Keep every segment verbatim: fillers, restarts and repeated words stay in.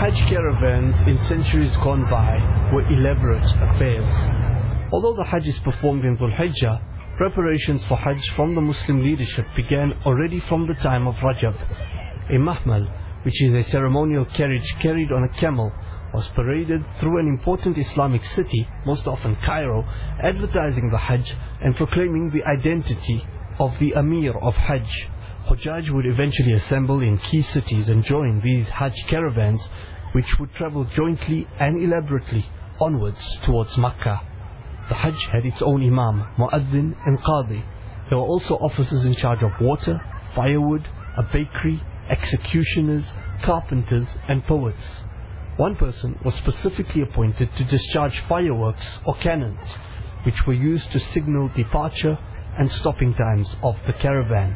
Hajj caravans in centuries gone by were elaborate affairs. Although the Hajj is performed in Dhul Hijjah, preparations for Hajj from the Muslim leadership began already from the time of Rajab. A mahmal, which is a ceremonial carriage carried on a camel, was paraded through an important Islamic city, most often Cairo, advertising the Hajj and proclaiming the identity of the Amir of Hajj. Hujjaj would eventually assemble in key cities and join these Hajj caravans, which would travel jointly and elaborately onwards towards Makkah. The Hajj had its own Imam, Mu'adhin and Qadi. There were also officers in charge of water, firewood, a bakery, executioners, carpenters and poets. One person was specifically appointed to discharge fireworks or cannons, which were used to signal departure and stopping times of the caravan.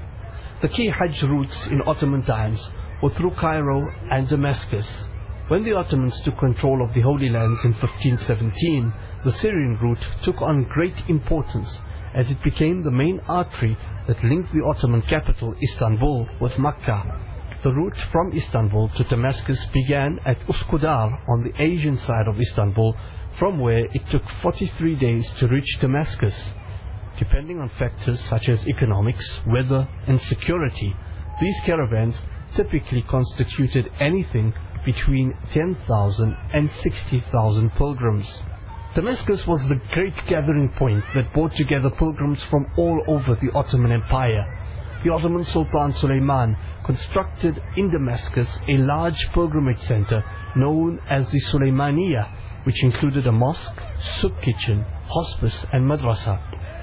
The key Hajj routes in Ottoman times were through Cairo and Damascus. When the Ottomans took control of the Holy Lands in fifteen seventeen, the Syrian route took on great importance as it became the main artery that linked the Ottoman capital Istanbul with Makkah. The route from Istanbul to Damascus began at Uskudar on the Asian side of Istanbul, from where it took forty-three days to reach Damascus. Depending on factors such as economics, weather and security, these caravans typically constituted anything between ten thousand and sixty thousand pilgrims. Damascus was the great gathering point that brought together pilgrims from all over the Ottoman Empire. The Ottoman Sultan Suleiman constructed in Damascus a large pilgrimage center known as the Suleymaniya, which included a mosque, soup kitchen, hospice and madrasa.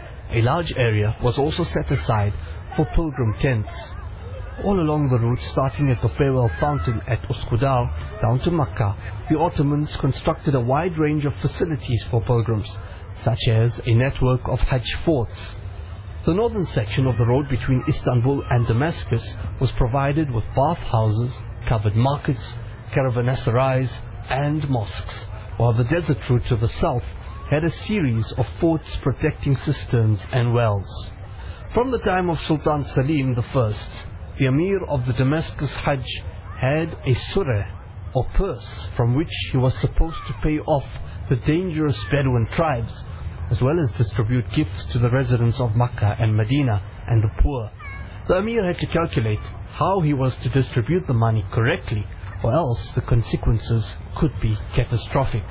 A large area was also set aside for pilgrim tents. All along the route, starting at the farewell fountain at Uskudar down to Makkah, the Ottomans constructed a wide range of facilities for pilgrims, such as a network of Hajj forts. The northern section of the road between Istanbul and Damascus was provided with bathhouses, covered markets, caravanserais and mosques, while the desert route to the south had a series of forts protecting cisterns and wells. From the time of Sultan Salim the First, the Amir of the Damascus Hajj had a surah or purse from which he was supposed to pay off the dangerous Bedouin tribes, as well as distribute gifts to the residents of Makkah and Medina and the poor. The Amir had to calculate how he was to distribute the money correctly, or else the consequences could be catastrophic.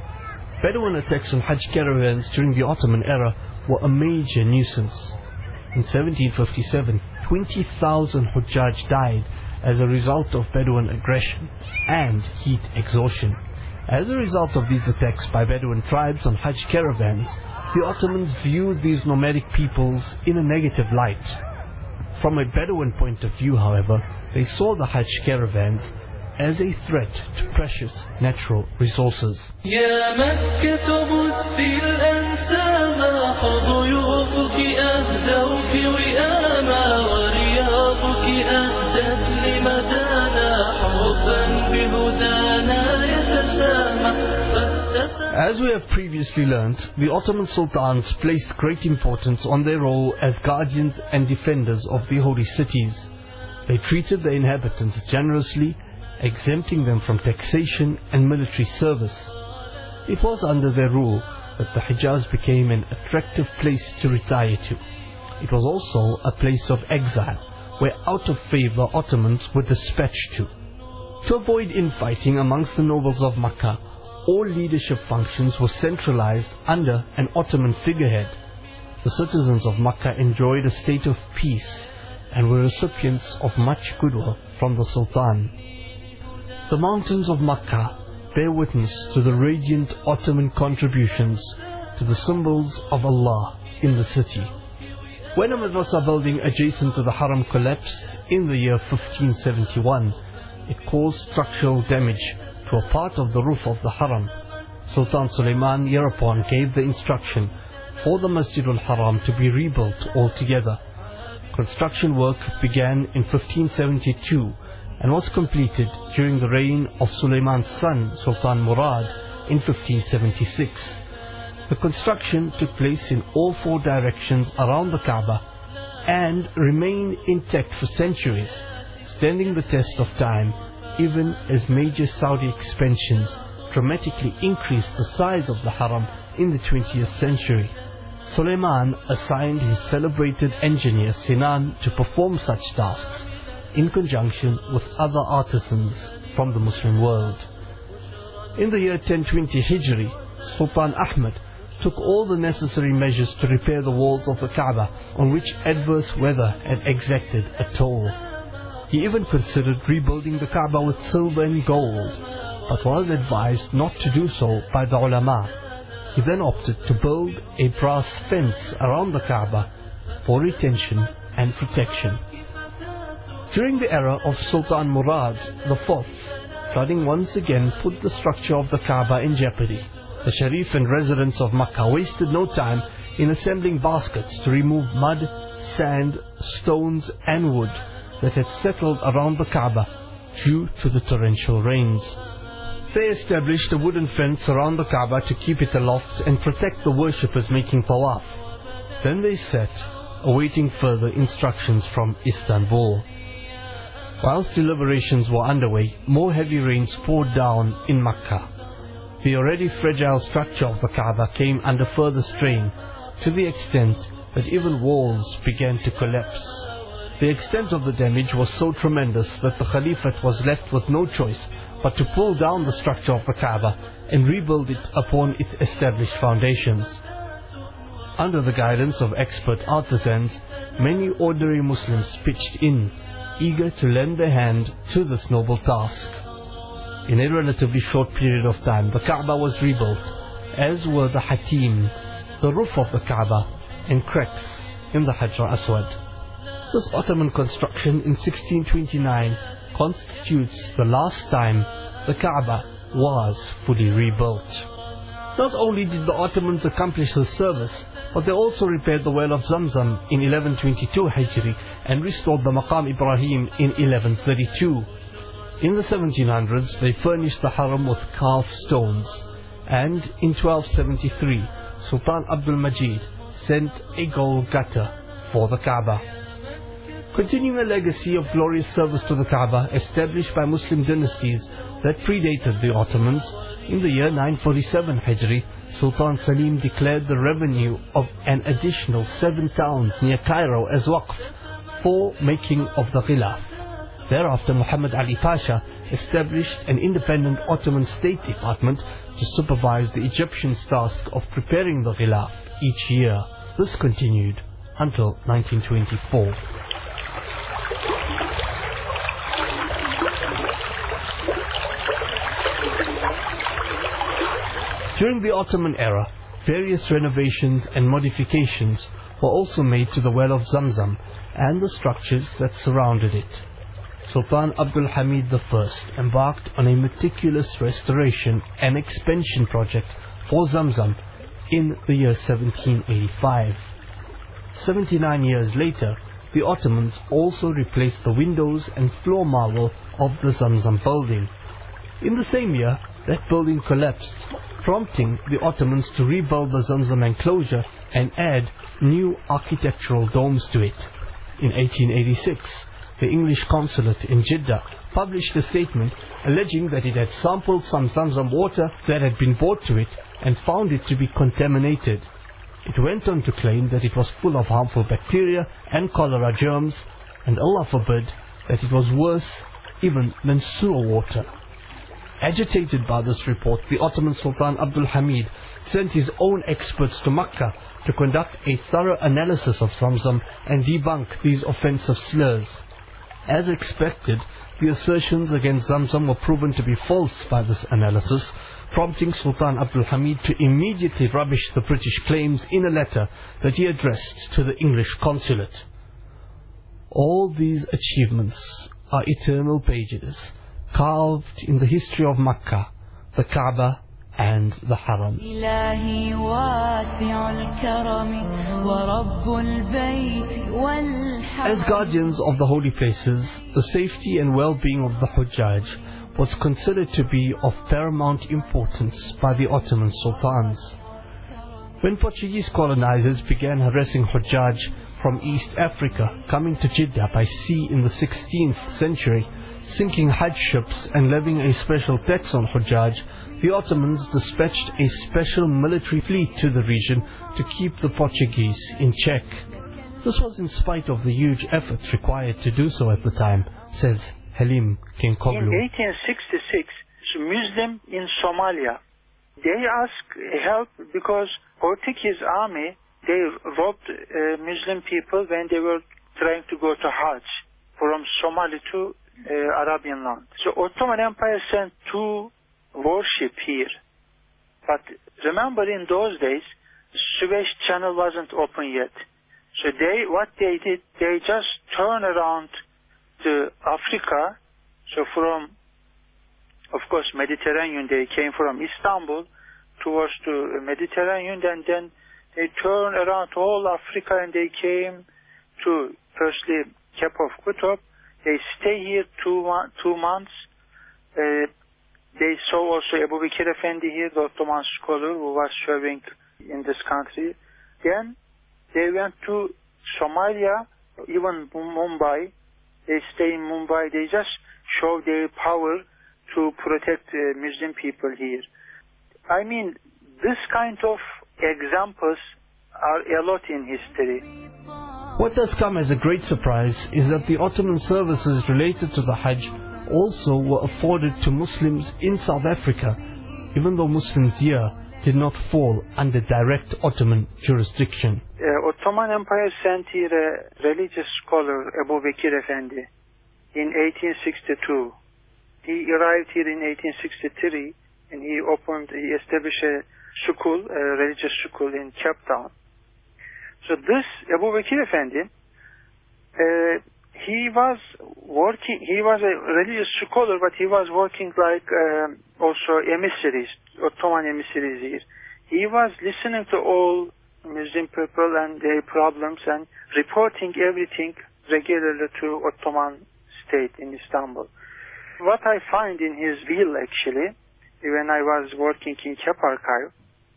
Bedouin attacks on Hajj caravans during the Ottoman era were a major nuisance. In seventeen fifty-seven, twenty thousand Hujjaj died as a result of Bedouin aggression and heat exhaustion. As a result of these attacks by Bedouin tribes on Hajj caravans, the Ottomans viewed these nomadic peoples in a negative light. From a Bedouin point of view, however, they saw the Hajj caravans as a threat to precious natural resources. As we have previously learnt, the Ottoman sultans placed great importance on their role as guardians and defenders of the holy cities. They treated the inhabitants generously, exempting them from taxation and military service. It was under their rule that the Hijaz became an attractive place to retire to. It was also a place of exile, where out-of-favor Ottomans were dispatched to. To avoid infighting amongst the nobles of Makkah, all leadership functions were centralized under an Ottoman figurehead. The citizens of Makkah enjoyed a state of peace and were recipients of much goodwill from the Sultan. The mountains of Makkah bear witness to the radiant Ottoman contributions to the symbols of Allah in the city. When a madrasa building adjacent to the Haram collapsed in the year fifteen seventy-one, it caused structural damage to a part of the roof of the Haram. Sultan Suleiman hereupon gave the instruction for the Masjidul Haram to be rebuilt altogether. Construction work began in fifteen seventy-two and was completed during the reign of Suleiman's son Sultan Murad in fifteen seventy-six. The construction took place in all four directions around the Kaaba and remained intact for centuries, standing the test of time even as major Saudi expansions dramatically increased the size of the Haram in the twentieth century. Suleiman assigned his celebrated engineer Sinan to perform such tasks in conjunction with other artisans from the Muslim world. In the year ten twenty Hijri, Sultan Ahmad took all the necessary measures to repair the walls of the Kaaba on which adverse weather had exacted a toll. He even considered rebuilding the Kaaba with silver and gold, but was advised not to do so by the ulama. He then opted to build a brass fence around the Kaaba for retention and protection. During the era of Sultan Murad the fourth, flooding once again put the structure of the Kaaba in jeopardy. The Sharif and residents of Makkah wasted no time in assembling baskets to remove mud, sand, stones and wood that had settled around the Kaaba due to the torrential rains. They established a wooden fence around the Kaaba to keep it aloft and protect the worshippers making tawaf. Then they sat, awaiting further instructions from Istanbul. Whilst deliberations were underway, more heavy rains poured down in Makkah. The already fragile structure of the Kaaba came under further strain, to the extent that even walls began to collapse. The extent of the damage was so tremendous that the Caliphate was left with no choice but to pull down the structure of the Kaaba and rebuild it upon its established foundations. Under the guidance of expert artisans, many ordinary Muslims pitched in, eager to lend their hand to this noble task. In a relatively short period of time, the Kaaba was rebuilt, as were the Hatim, the roof of the Kaaba, and cracks in the Hajar Aswad. This Ottoman construction in sixteen twenty-nine constitutes the last time the Kaaba was fully rebuilt. Not only did the Ottomans accomplish this service, but they also repaired the well of Zamzam in eleven twenty-two Hijri and restored the Maqam Ibrahim in eleven thirty-two. In the seventeen hundreds, they furnished the Haram with carved stones, and in twelve seventy-three, Sultan Abdul Majid sent a gold gutter for the Kaaba. Continuing a legacy of glorious service to the Kaaba established by Muslim dynasties that predated the Ottomans, in the year nine forty-seven Hijri, Sultan Salim declared the revenue of an additional seven towns near Cairo as waqf for making of the Ghilaf. Thereafter, Muhammad Ali Pasha established an independent Ottoman State Department to supervise the Egyptians' task of preparing the Ghilaf each year. This continued until nineteen twenty-four. During the Ottoman era, various renovations and modifications were also made to the well of Zamzam and the structures that surrounded it. Sultan Abdul Hamid the First embarked on a meticulous restoration and expansion project for Zamzam in the year seventeen eighty-five. seventy-nine years later, the Ottomans also replaced the windows and floor marble of the Zamzam building. In the same year, that building collapsed, prompting the Ottomans to rebuild the Zamzam enclosure and add new architectural domes to it. In eighteen eighty-six, the English consulate in Jeddah published a statement alleging that it had sampled some Zamzam water that had been brought to it and found it to be contaminated. It went on to claim that it was full of harmful bacteria and cholera germs, and Allah forbid that it was worse even than sewer water. Agitated by this report, the Ottoman Sultan Abdul Hamid sent his own experts to Makkah to conduct a thorough analysis of Zamzam and debunk these offensive slurs. As expected, the assertions against Zamzam were proven to be false by this analysis, prompting Sultan Abdul Hamid to immediately rubbish the British claims in a letter that he addressed to the English consulate. All these achievements are eternal pages, carved in the history of Makkah, the Kaaba and the Haram. As guardians of the holy places, the safety and well-being of the Hujjaj was considered to be of paramount importance by the Ottoman sultans. When Portuguese colonizers began harassing Hujjaj from East Africa coming to Jeddah by sea in the sixteenth century, sinking Hajj ships and levying a special tax on Hujjaj, the Ottomans dispatched a special military fleet to the region to keep the Portuguese in check. This was in spite of the huge efforts required to do so at the time, says Halim Kenkoglu. In eighteen sixty-six, Muslim in Somalia, they asked help because Portuguese army, they robbed uh, Muslim people when they were trying to go to Hajj from Somali to uh, Arabian land. So Ottoman Empire sent two warships here. But remember, in those days, Suez Channel wasn't open yet. So they, what they did, they just turned around to Africa. So from, of course, Mediterranean, they came from Istanbul towards the Mediterranean, and then they turned around to all Africa and they came to, firstly, Cape of Good Hope. They stay here two, two months. Uh, they saw also Ebu Bekir Effendi here, the Ottoman scholar who was serving in this country. Then they went to Somalia, even Mumbai. They stay in Mumbai. They just show their power to protect uh, Muslim people here. I mean, this kind of examples are a lot in history. What does come as a great surprise is that the Ottoman services related to the Hajj also were afforded to Muslims in South Africa, even though Muslims here did not fall under direct Ottoman jurisdiction. Uh, Ottoman Empire sent here a religious scholar, Ebu Bekir Effendi, in eighteen sixty-two. He arrived here in eighteen sixty-three, and he opened, he established a school, a religious school in Cape Town. So this Ebu Bekir Effendi, uh, he was working, he was a religious scholar, but he was working like uh, also emissaries, Ottoman emissaries here. He was listening to all Muslim people and their problems and reporting everything regularly to Ottoman state in Istanbul. What I find in his will, actually, when I was working in Cape Archive,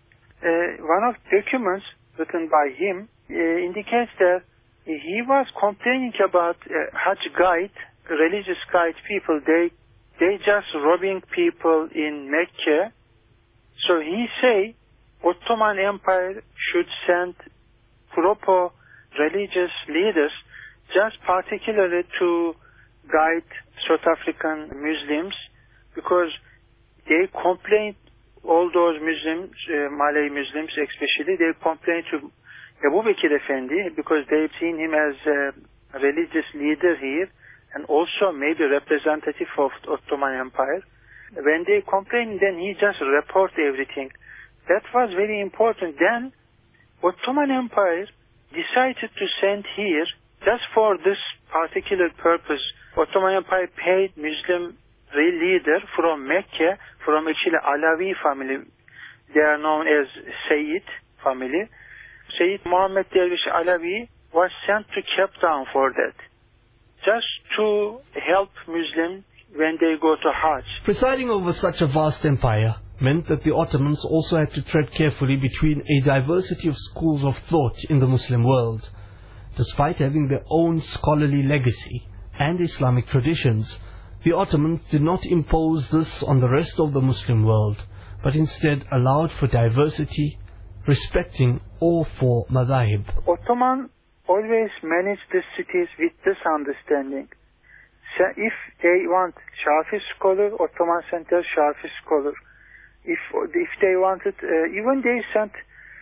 uh, one of the documents written by him uh, indicates that he was complaining about uh, Hajj guide, religious guide people. They they just robbing people in Mecca. So he say Ottoman Empire should send proper religious leaders, just particularly to guide South African Muslims, because they complain, all those Muslims, uh, Malay Muslims especially, they complain to Ebu Bekir Effendi because they've seen him as a religious leader here and also maybe representative of the Ottoman Empire. When they complain, then he just report everything. That was very important. Then Ottoman Empire decided to send here, just for this particular purpose, Ottoman Empire paid Muslim leader from Mecca, from actually Alawi family. They are known as Sayyid family. Sayyid Muhammad Dervish Alawi was sent to Cape Town for that, just to help Muslims when they go to Hajj. Presiding over such a vast empire meant that the Ottomans also had to tread carefully between a diversity of schools of thought in the Muslim world. Despite having their own scholarly legacy and Islamic traditions, the Ottomans did not impose this on the rest of the Muslim world, but instead allowed for diversity, respecting all four madhahib. Ottoman always managed the cities with this understanding. So if they want Shafi scholar, Ottoman Center Shafi scholar. If if they wanted, uh, even they sent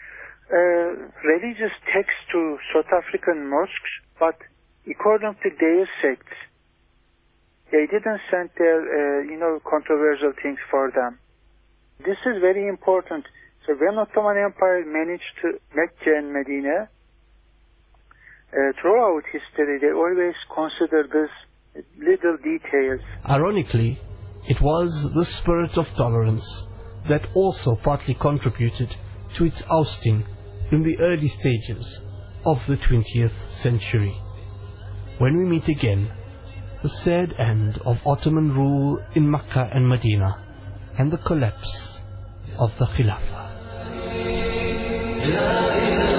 uh, religious texts to South African mosques, but according to their sects, they didn't send their, uh, you know, controversial things for them. This is very important. So when Ottoman Empire managed to Mecca and Medina, uh, throughout history, they always consider this little details. Ironically, it was the spirit of tolerance that also partly contributed to its ousting in the early stages of the twentieth century. When we meet again, the sad end of Ottoman rule in Mecca and Medina, and the collapse of the Khilafah.